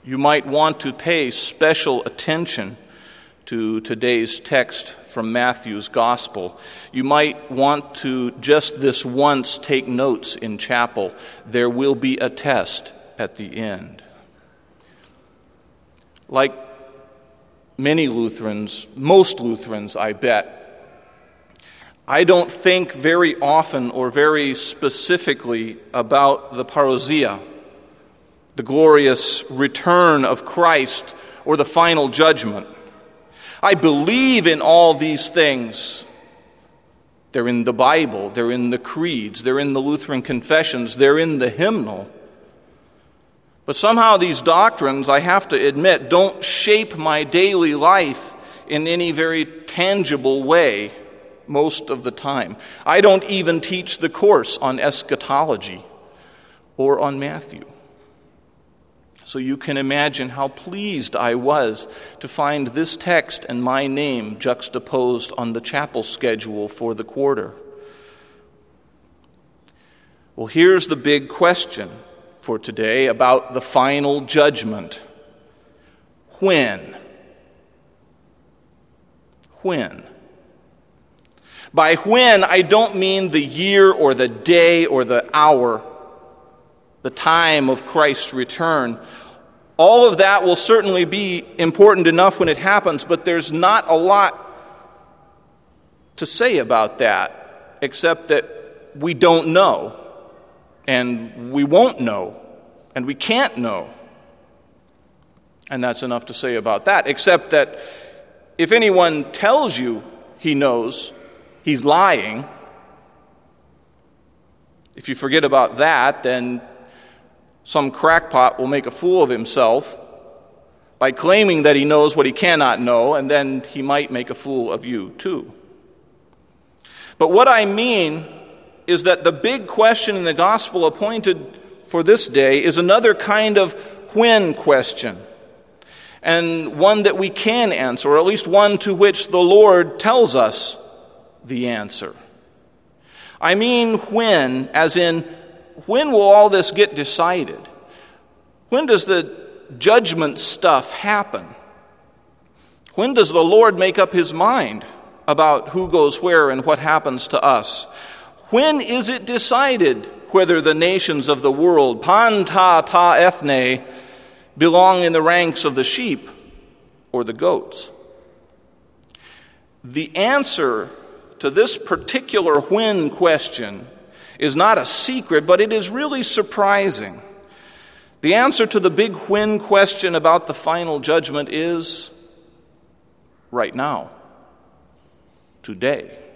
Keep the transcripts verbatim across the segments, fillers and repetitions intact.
You might want to pay special attention to today's text from Matthew's Gospel. You might want to just this once take notes in chapel. There will be a test at the end. Like many Lutherans, most Lutherans, I bet, I don't think very often or very specifically about the parousia, the glorious return of Christ or the final judgment. I believe in all these things. They're in the Bible, they're in the creeds, they're in the Lutheran confessions, they're in the hymnal. But somehow these doctrines, I have to admit, don't shape my daily life in any very tangible way most of the time. I don't even teach the course on eschatology or on Matthew. So you can imagine how pleased I was to find this text and my name juxtaposed on the chapel schedule for the quarter. Well, here's the big question for today about the final judgment. When? When? By when, I don't mean the year or the day or the hour, the time of Christ's return. All of that will certainly be important enough when it happens, but there's not a lot to say about that, except that we don't know, and we won't know, and we can't know. And that's enough to say about that, except that if anyone tells you he knows, he's lying. If you forget about that, then some crackpot will make a fool of himself by claiming that he knows what he cannot know, and then he might make a fool of you too. But what I mean is that the big question in the gospel appointed for this day is another kind of when question, and one that we can answer, or at least one to which the Lord tells us the answer. I mean when, as in, when will all this get decided? When does the judgment stuff happen? When does the Lord make up his mind about who goes where and what happens to us? When is it decided whether the nations of the world, pan ta ta ethne, belong in the ranks of the sheep or the goats? The answer to this particular when question is not a secret, but it is really surprising. The answer to the big when question about the final judgment is right now, today.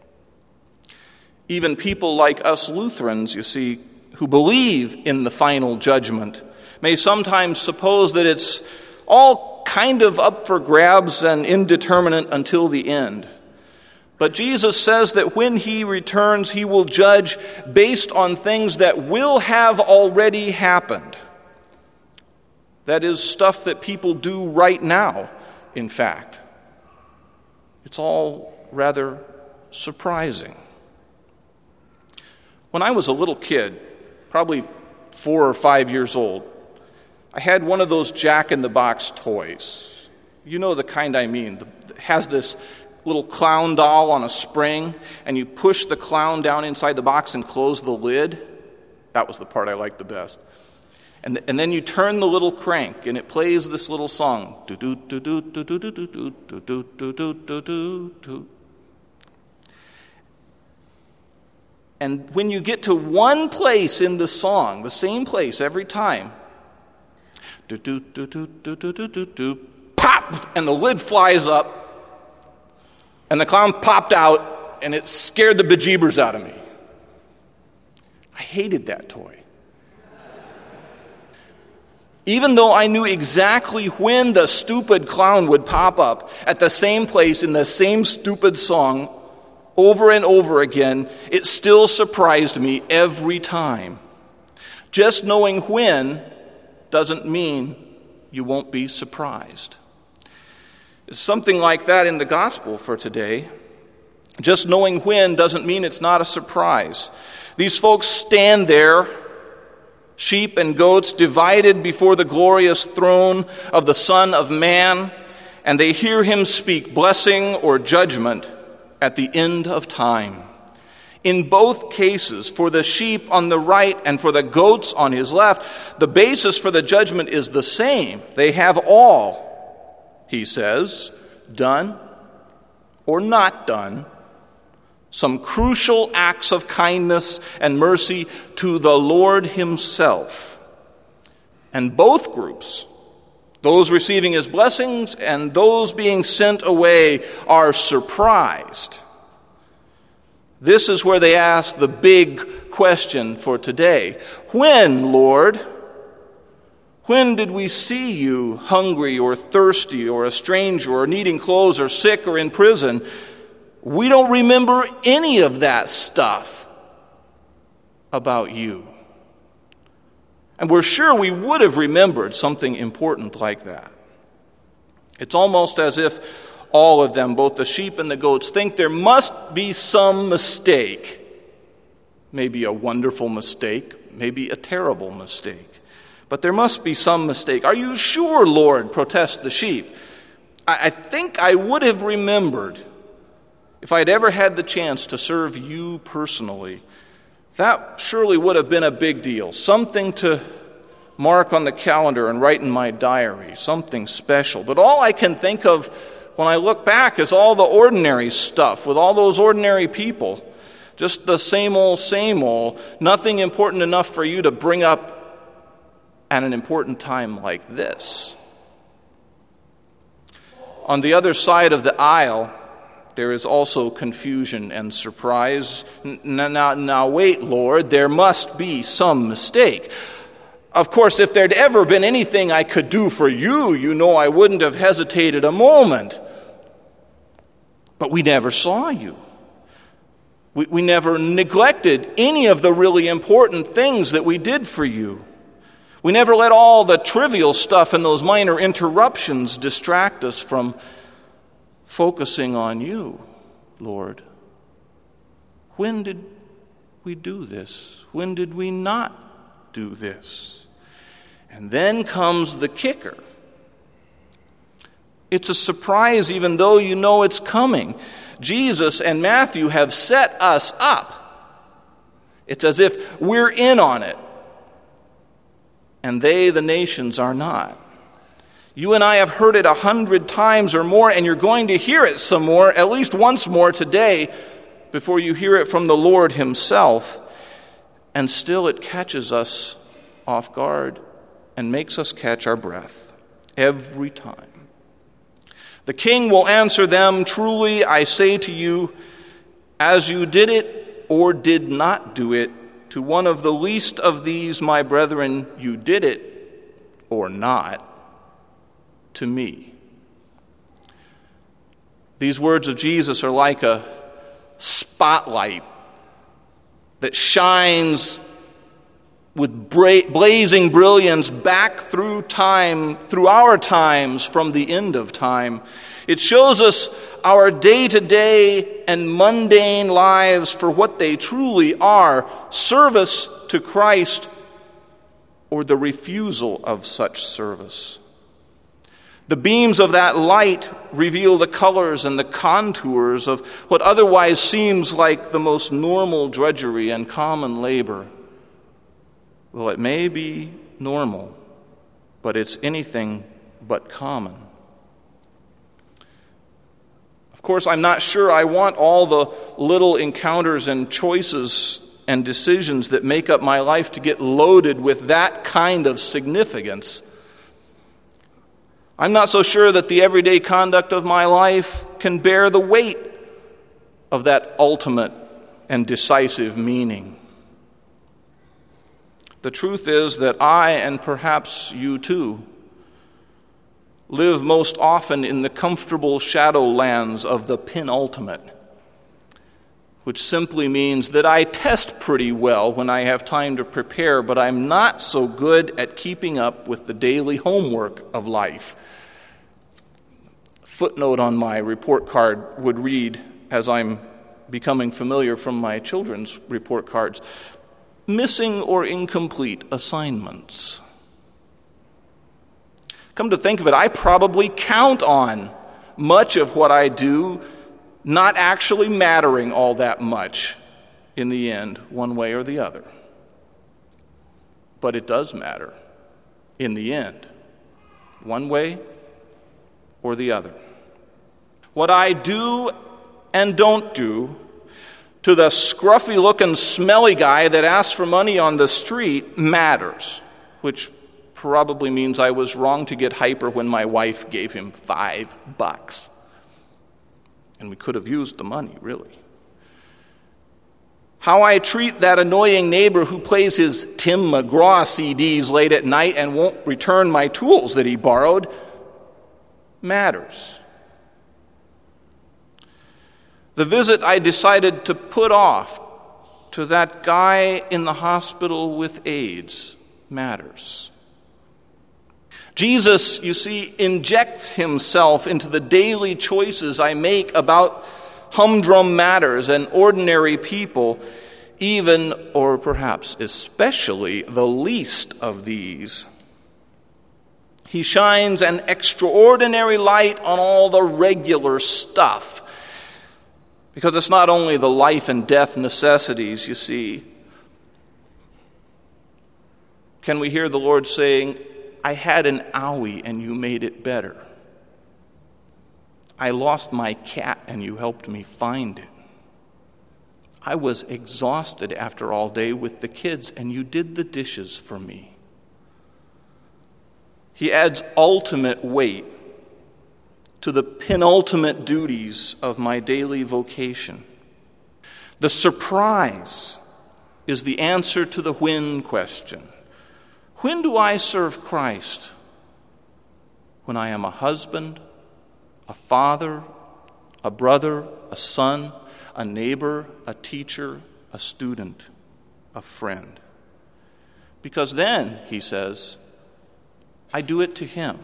Even people like us Lutherans, you see, who believe in the final judgment, may sometimes suppose that it's all kind of up for grabs and indeterminate until the end. But Jesus says that when he returns, he will judge based on things that will have already happened. That is stuff that people do right now, in fact. It's all rather surprising. When I was a little kid, probably four or five years old, I had one of those Jack-in-the-Box toys. You know the kind I mean. It has this little clown doll on a spring, and you push the clown down inside the box and close the lid. That was the part I liked the best. And, and then you turn the little crank, and it plays this little song. And when you get to one place in the song, the same place every time, pop, and the lid flies up, and the clown popped out, and it scared the bejeebers out of me. I hated that toy. Even though I knew exactly when the stupid clown would pop up at the same place in the same stupid song over and over again, it still surprised me every time. Just knowing when doesn't mean you won't be surprised. It's something like that in the gospel for today. Just knowing when doesn't mean it's not a surprise. These folks stand there sheep and goats divided before the glorious throne of the Son of Man, and they hear him speak blessing or judgment at the end of time. In both cases, for the sheep on the right and for the goats on his left, the basis for the judgment is the same. They have all, he says, done or not done some crucial acts of kindness and mercy to the Lord himself. And both groups, those receiving his blessings and those being sent away, are surprised. This is where they ask the big question for today. When, Lord? When did we see you hungry or thirsty or a stranger or needing clothes or sick or in prison? We don't remember any of that stuff about you. And we're sure we would have remembered something important like that. It's almost as if all of them, both the sheep and the goats, think there must be some mistake. Maybe a wonderful mistake, maybe a terrible mistake. But there must be some mistake. Are you sure, Lord? Protest the sheep. I, I think I would have remembered if I'd ever had the chance to serve you personally. That surely would have been a big deal. Something to mark on the calendar and write in my diary. Something special. But all I can think of when I look back is all the ordinary stuff with all those ordinary people. Just the same old, same old. Nothing important enough for you to bring up at an important time like this. On the other side of the aisle, there is also confusion and surprise. Now, now, now wait, Lord, there must be some mistake. Of course, if there'd ever been anything I could do for you, you know I wouldn't have hesitated a moment. But we never saw you. We, we never neglected any of the really important things that we did for you. We never let all the trivial stuff and those minor interruptions distract us from focusing on you, Lord. When did we do this? When did we not do this? And then comes the kicker. It's a surprise even though you know it's coming. Jesus and Matthew have set us up. It's as if we're in on it. And they, the nations, are not. You and I have heard it a hundred times or more, and you're going to hear it some more, at least once more today, before you hear it from the Lord himself. And still it catches us off guard and makes us catch our breath every time. The king will answer them, "Truly I say to you, as you did it or did not do it, to one of the least of these, my brethren, you did it, or not, to me." These words of Jesus are like a spotlight that shines with bra- blazing brilliance back through time, through our times from the end of time. It shows us our day-to-day and mundane lives for what they truly are: service to Christ or the refusal of such service. The beams of that light reveal the colors and the contours of what otherwise seems like the most normal drudgery and common labor. Well, it may be normal, but it's anything but common. Of course, I'm not sure I want all the little encounters and choices and decisions that make up my life to get loaded with that kind of significance. I'm not so sure that the everyday conduct of my life can bear the weight of that ultimate and decisive meaning. The truth is that I, and perhaps you too, live most often in the comfortable shadowlands of the penultimate, which simply means that I test pretty well when I have time to prepare, but I'm not so good at keeping up with the daily homework of life. A footnote on my report card would read, as I'm becoming familiar from my children's report cards, missing or incomplete assignments. Come to think of it, I probably count on much of what I do not actually mattering all that much in the end, one way or the other. But it does matter in the end, one way or the other. What I do and don't do to the scruffy-looking, smelly guy that asks for money on the street matters, which probably means I was wrong to get hyper when my wife gave him five bucks. And we could have used the money, really. How I treat that annoying neighbor who plays his Tim McGraw C Ds late at night and won't return my tools that he borrowed matters. The visit I decided to put off to that guy in the hospital with AIDS matters. Jesus, you see, injects himself into the daily choices I make about humdrum matters and ordinary people, even, or perhaps especially, the least of these. He shines an extraordinary light on all the regular stuff, because it's not only the life and death necessities, you see. Can we hear the Lord saying, I had an owie and you made it better. I lost my cat and you helped me find it. I was exhausted after all day with the kids and you did the dishes for me. He adds ultimate weight to the penultimate duties of my daily vocation. The surprise is the answer to the when question. When do I serve Christ? When I am a husband, a father, a brother, a son, a neighbor, a teacher, a student, a friend. Because then, he says, I do it to him.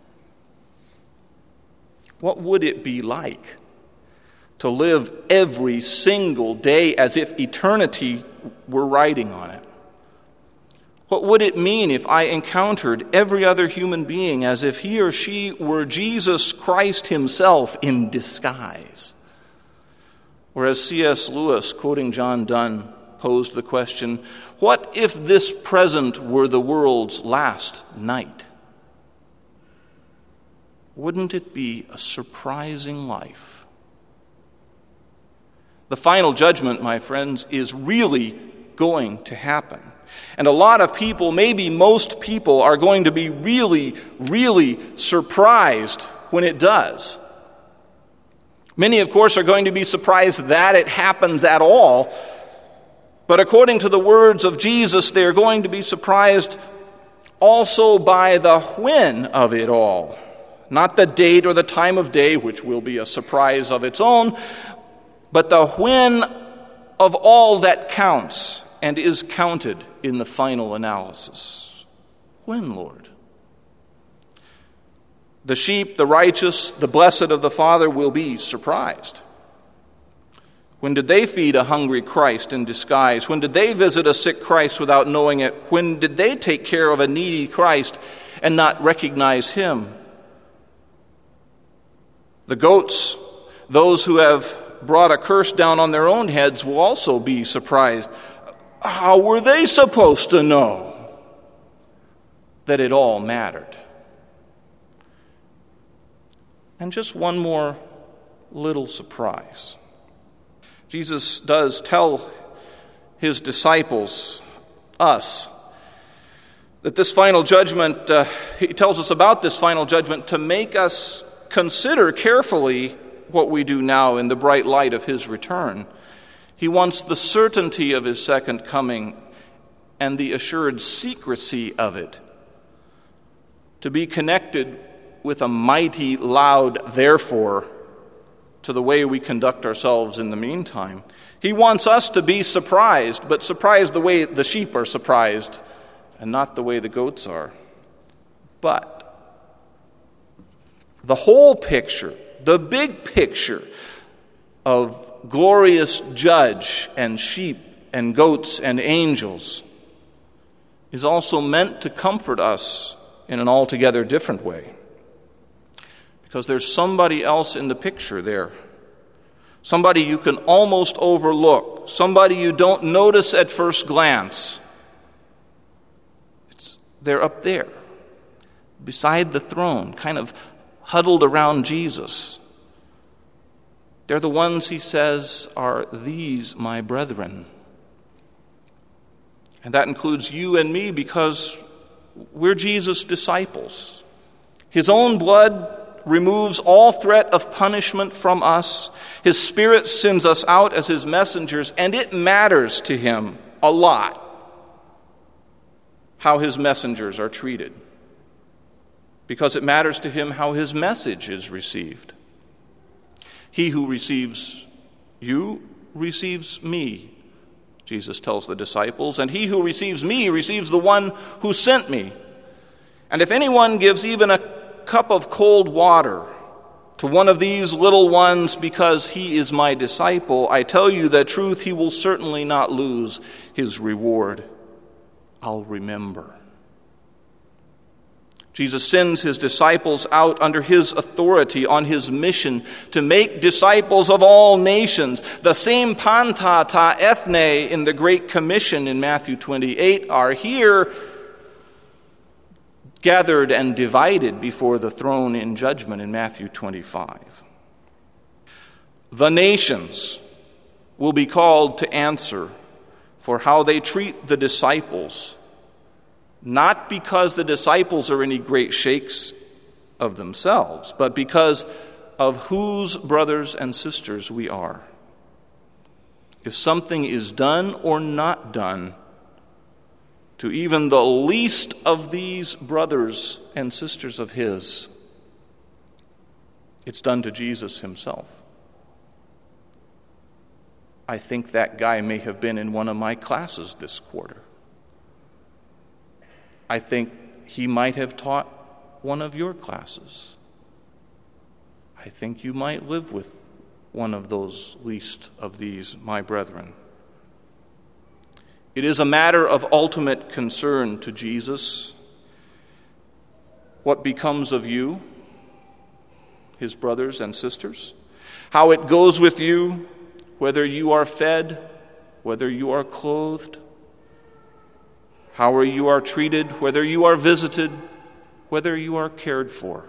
What would it be like to live every single day as if eternity were riding on it? What would it mean if I encountered every other human being as if he or she were Jesus Christ himself in disguise? Or as C S Lewis, quoting John Donne, posed the question, what if this present were the world's last night? Wouldn't it be a surprising life? The final judgment, my friends, is really going to happen. And a lot of people, maybe most people, are going to be really, really surprised when it does. Many, of course, are going to be surprised that it happens at all. But according to the words of Jesus, they are going to be surprised also by the when of it all. Not the date or the time of day, which will be a surprise of its own, but the when of all that counts and is counted in the final analysis. When, Lord? The sheep, the righteous, the blessed of the Father will be surprised. When did they feed a hungry Christ in disguise? When did they visit a sick Christ without knowing it? When did they take care of a needy Christ and not recognize him? The goats, those who have brought a curse down on their own heads, will also be surprised. How were they supposed to know that it all mattered? And just one more little surprise. Jesus does tell his disciples, us, that this final judgment, uh, he tells us about this final judgment to make us consider carefully what we do now in the bright light of his return. He wants the certainty of his second coming and the assured secrecy of it to be connected with a mighty, loud therefore to the way we conduct ourselves in the meantime. He wants us to be surprised, but surprised the way the sheep are surprised and not the way the goats are. But the whole picture, the big picture of glorious judge and sheep and goats and angels is also meant to comfort us in an altogether different way. Because there's somebody else in the picture there. Somebody you can almost overlook. Somebody you don't notice at first glance. It's, they're up there, beside the throne, kind of huddled around Jesus. They're the ones, he says, are these my brethren. And that includes you and me because we're Jesus' disciples. His own blood removes all threat of punishment from us. His Spirit sends us out as his messengers, and it matters to him a lot how his messengers are treated, because it matters to him how his message is received. He who receives you receives me, Jesus tells the disciples, and he who receives me receives the one who sent me. And if anyone gives even a cup of cold water to one of these little ones because he is my disciple, I tell you the truth, he will certainly not lose his reward. I'll remember. Jesus sends his disciples out under his authority on his mission to make disciples of all nations. The same panta ta ethne in the Great Commission in Matthew twenty-eight are here gathered and divided before the throne in judgment in Matthew twenty-five. The nations will be called to answer for how they treat the disciples, not because the disciples are any great shakes of themselves, but because of whose brothers and sisters we are. If something is done or not done to even the least of these brothers and sisters of his, it's done to Jesus himself. I think that guy may have been in one of my classes this quarter. I think he might have taught one of your classes. I think you might live with one of those least of these, my brethren. It is a matter of ultimate concern to Jesus what becomes of you, his brothers and sisters, how it goes with you, whether you are fed, whether you are clothed, how you are treated, whether you are visited, whether you are cared for.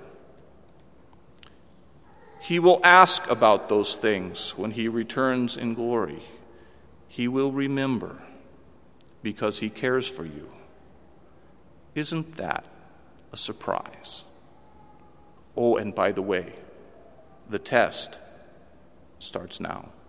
He will ask about those things when he returns in glory. He will remember, because he cares for you. Isn't that a surprise? Oh, and by the way, the test starts now.